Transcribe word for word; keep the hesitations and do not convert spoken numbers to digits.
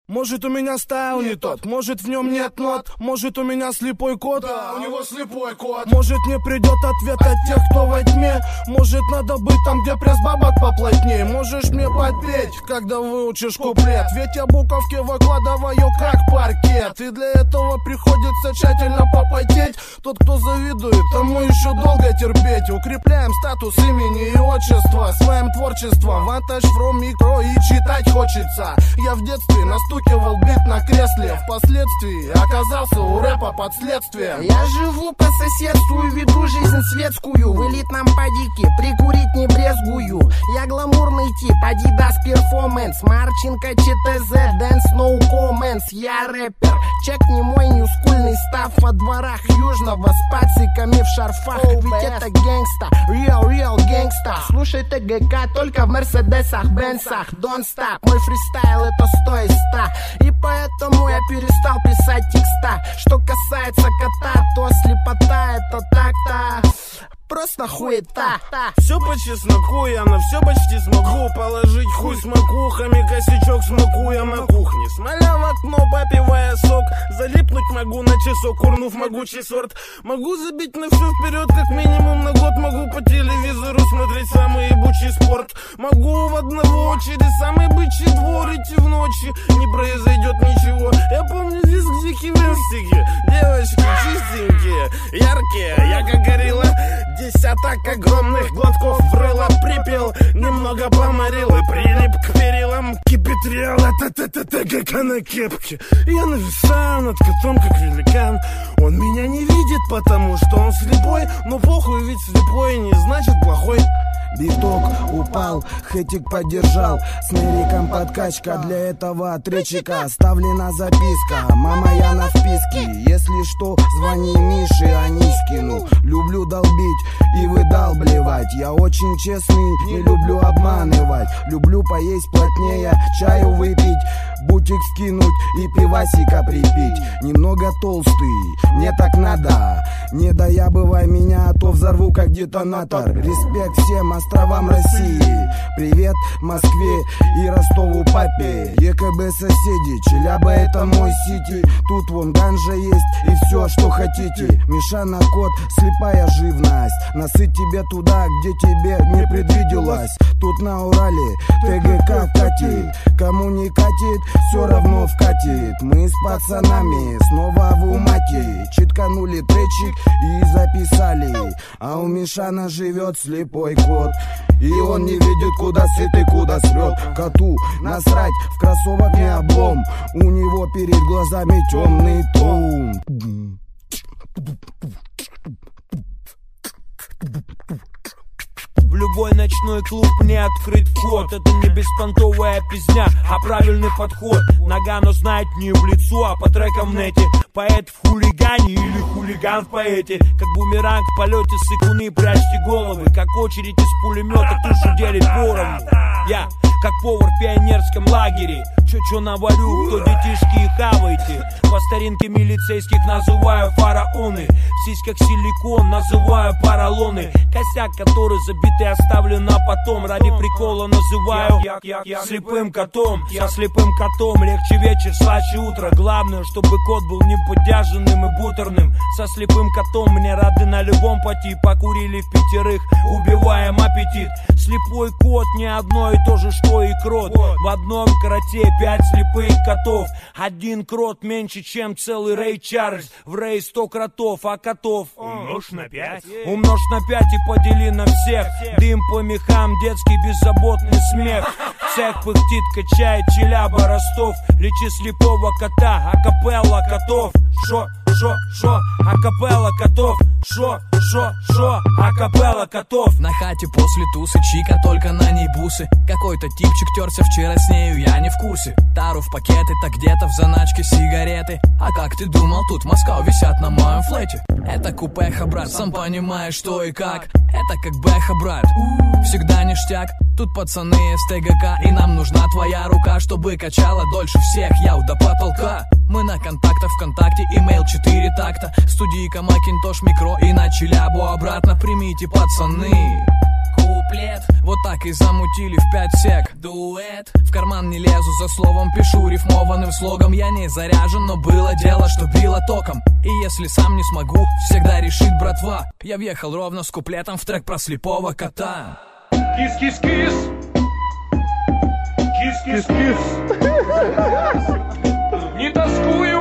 Может, у меня стайл не тот, может, в нем нет нот, может, у меня слепой кот. Да, у него слепой кот. Может, не придет ответ от тех, кто во тьме. Может, надо быть там, где пресс бабок поплотнее. Можешь мне подпеть, когда выучишь куплет, ведь я буковки выкладываю как паркет. И для этого приходится тщательно попотеть. Тот, кто завидует, тому еще долго терпеть. Укрепляем статус имени и отчества своим творчеством. Вантаж from микро и читать хочется. Я в детстве наступил Стукивал бит на кресле, впоследствии оказался у рэпа под следствием. Я живу по соседству и веду жизнь светскую. В элитном падике прикурить не брезгую. Я гламурный тип, Adidas Performance, Марченко, ЧТЗ, Dance No Comments. Я рэпер, чекни мой ньюскульный став во дворах Южного с пациками в шарфах. oh, Ведь это гэнгста, real, real гэнгста. Слушай ТГК только в Мерседесах, Бенсах. Don't stop, мой фристайл это сто из ста. И поэтому я перестал писать текста. Что касается кота, то слепота это так-то просто хуета. Все по чесноку, я на все почти смогу положить хуй с макухами, косячок смоку я на кухне. Смоля в окно, попивая сок, залипнуть могу на часок, курнув могучий сорт. Могу забить на все вперед, как минимум на год. Могу по телевизору смотреть самый ебучий спорт. Могу в одного очередь самый бычий двор идти в ночи. Не произойдет ничего. Я помню визг дикий в инстике. Девочки чистенькие, яркие, я как горилла. Десяток огромных глотков в рыло припил, немного поморил и прилип к перилам. Кипятриал это ТГК на кепке. Я нависаю над котом, как великан. Он меня не видит, потому что он слепой. Но похуй, ведь слепой не значит плохой. Биток упал, хэтик поддержал. С лириком подкачка, для этого тречика оставлена записка. Мама, я на вписке, если что, звони Мише, Аниськину. Люблю долбить и выдалбливать. Я очень честный, не люблю обманывать. Люблю поесть плотнее, чаю выпить, бутик скинуть и пивасика припить. Немного толстый, мне так надо. Не доябывай меня, а то взорву как детонатор. Респект всем островам России. Привет Москве и Ростову папе. ЕКБ соседи, Челяба это мой сити. Тут вон ганжа есть и все, что хотите. Мишана кот, слепая живность. Насыть тебе туда, где тебе не предвиделось. Тут на Урале ТГК катит. Кому не катит, все равно вкатит. Мы с пацанами снова в умате. Читканули тречик и записали. А у Мишана живет слепой кот. И он не видит, куда сыт и куда срет. Коту насрать, в кроссовок не облом. У него перед глазами темный тон. В любой ночной клуб мне открыт вход. Это не беспонтовая пизня, а правильный подход. Нагано знает не в лицо, а по трекам в нете. Поэт в хулигане или хулиган в поэте. Как бумеранг в полете сыкуны, прячьте головы. Как очередь из пулемета тушу делит поровну. Я как повар в пионерском лагере. Чё-чё наварю, кто детишки и хавайте. По старинке милицейских называю фараоны. В сиськах силикон называю поролоны. Косяк, который забитый оставлю на потом. Ради прикола называю слепым котом. Со слепым котом легче вечер, слаще утро. Главное, чтобы кот был не поддержанным и бутерным. Со слепым котом мне рады на любом пути. Покурили в пятерых, убиваем аппетит. Слепой кот не одно и то же, что и крот. В одном кроте пять слепых котов. Один крот меньше, чем целый Рэй Чарльз. В Рэй сто кротов, а котов умножь на пять. Умножь на пять и подели на всех. Дым по мехам, детский беззаботный смех. Цех пыхтит, качает Челяба, Ростов. Лечи слепого кота, акапелла котов. Шо, шо, шо, акапелла котов. Шо, шо, шо, акапелла котов. На хате после тусы чика, только на ней бусы. Какой-то типчик терся вчера с нею, я не в курсе. Тару в пакеты, так где-то в заначке сигареты. А как ты думал, тут в Москве висят на моем флете? Это купеха, брат, сам понимаешь, что и как. Это как бэха, брат, всегда ништяк. Тут пацаны из ТГК, и нам нужна твоя рука, чтобы качала дольше всех, яу, до потолка. Мы на контактах ВКонтакте, имейл четыре такта. Студийка, Макинтош, микро и на Челябу обратно. Примите, пацаны. куплет. Вот так и замутили в пять сек дуэт. В карман не лезу, за словом пишу рифмованным слогом. Я не заряжен, но было дело, что било током. И если сам не смогу, всегда решит братва. Я въехал ровно с куплетом в трек про слепого кота. Кис-кис-кис, кис-кис-кис, не тоскую